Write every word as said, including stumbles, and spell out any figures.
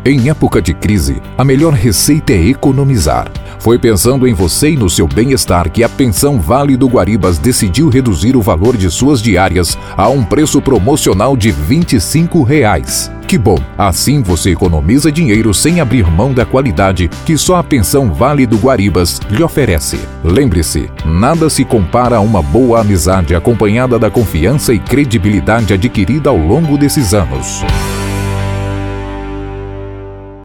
Em época de crise, a melhor receita é economizar. Foi pensando em você e no seu bem-estar que a Pensão Vale do Guaribas decidiu reduzir o valor de suas diárias a um preço promocional de vinte e cinco reais. Que bom! Assim você economiza dinheiro sem abrir mão da qualidade que só a Pensão Vale do Guaribas lhe oferece. Lembre-se, nada se compara a uma boa amizade acompanhada da confiança e credibilidade adquirida ao longo desses anos.